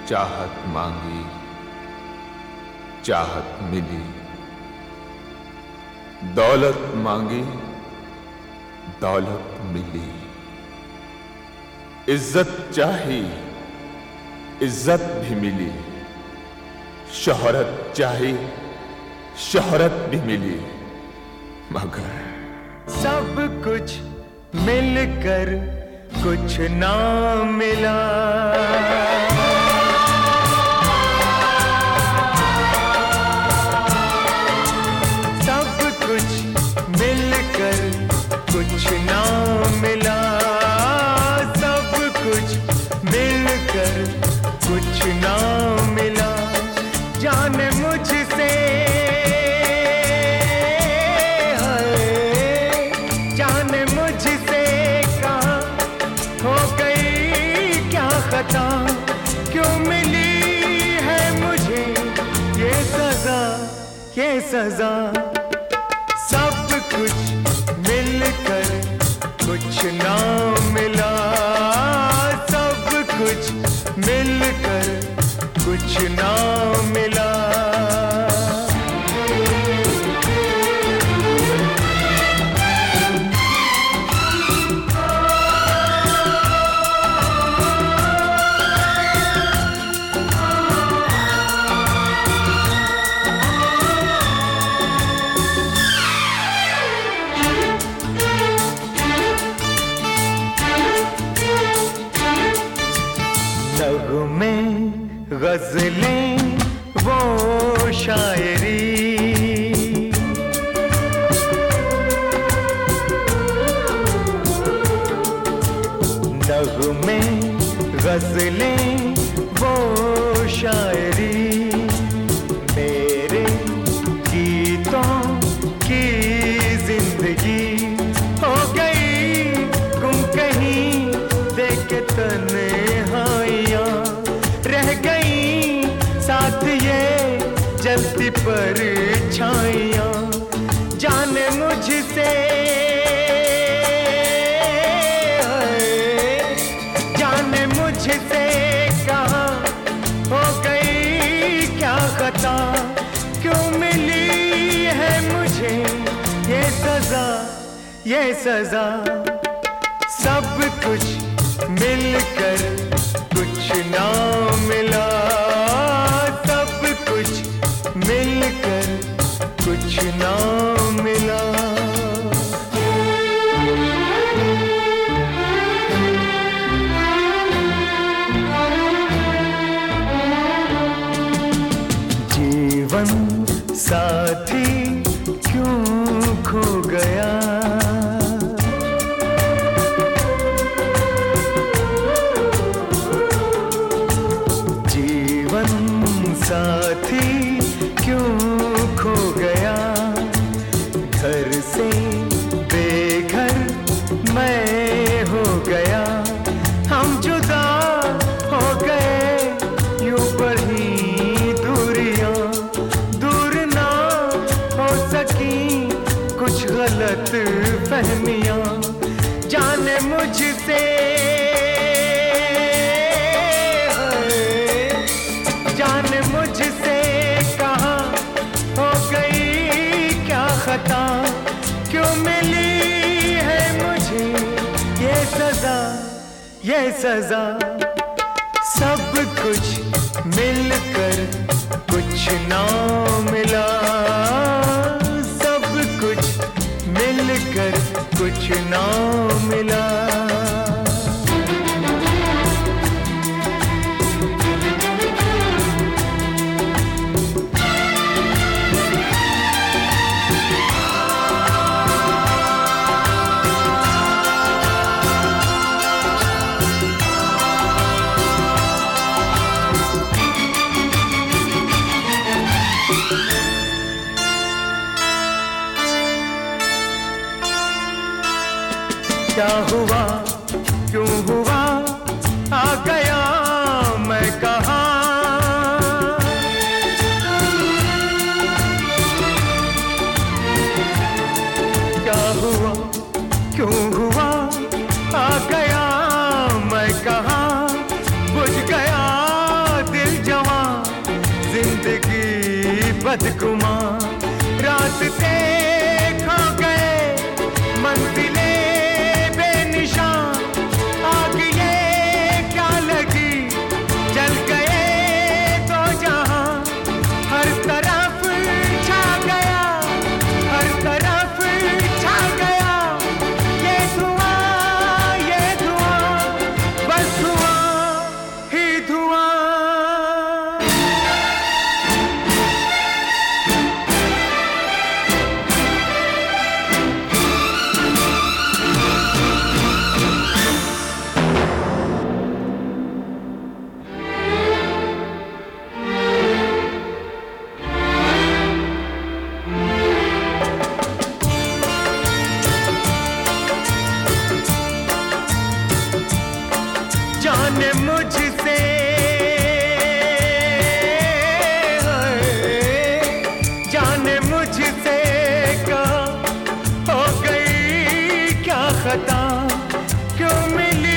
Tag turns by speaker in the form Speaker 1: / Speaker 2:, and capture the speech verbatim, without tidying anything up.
Speaker 1: चाहत मांगी, चाहत मिली। दौलत मांगी, दौलत मिली। इज्जत चाही, इज्जत भी मिली। शोहरत चाही, शोहरत भी मिली। मगर
Speaker 2: सब कुछ मिलकर कुछ ना मिला। सब कुछ मिलकर कुछ ना मिला। सब कुछ मिलकर कुछ ना मिला। जाने मुझसे जाने मुझसे कहाँ हो गई क्या खता। क्यों मिली है मुझे ये सजा, ये सजा। सब कुछ मिलकर कुछ ना मिला। सब कुछ मिलकर कुछ ना मिला। नगमे गज़लें वो शायरी। नगमे गज़लें वो शायरी। मेरे गीतों की जिंदगी हो गई गुम कहीं देख तन्हाइयाँ। रह गई साथ ये जलती परछाइयाँ। जाने मुझसे जाने मुझसे कहाँ हो गई क्या खता। क्यों मिली है मुझे ये सजा, ये सजा। सब कुछ मिलकर कुछ ना मिला। सब कुछ मिलकर कुछ ना मिला। जीवन साथी क्यों खो गया। साथी क्यों खो गया। घर से बेघर मैं हो गया। हम जुदा हो गए यूं बढ़ी दूरियां। दूर ना हो सकी कुछ गलत फहमियां। जाने मुझसे जाने मुझसे कहाँ हो गई क्या खता। क्यों मिली है मुझे ये सजा, ये सजा। सब कुछ मिलकर कुछ ना मिला। सब कुछ मिलकर कुछ ना मिला। क्या हुआ क्यों हुआ आ गया मैं कहाँ। क्या हुआ क्यों हुआ आ गया मैं कहाँ। बुझ गया दिल जाने मुझसे जाने मुझसे क्या हो गई क्या खता क्यों मिली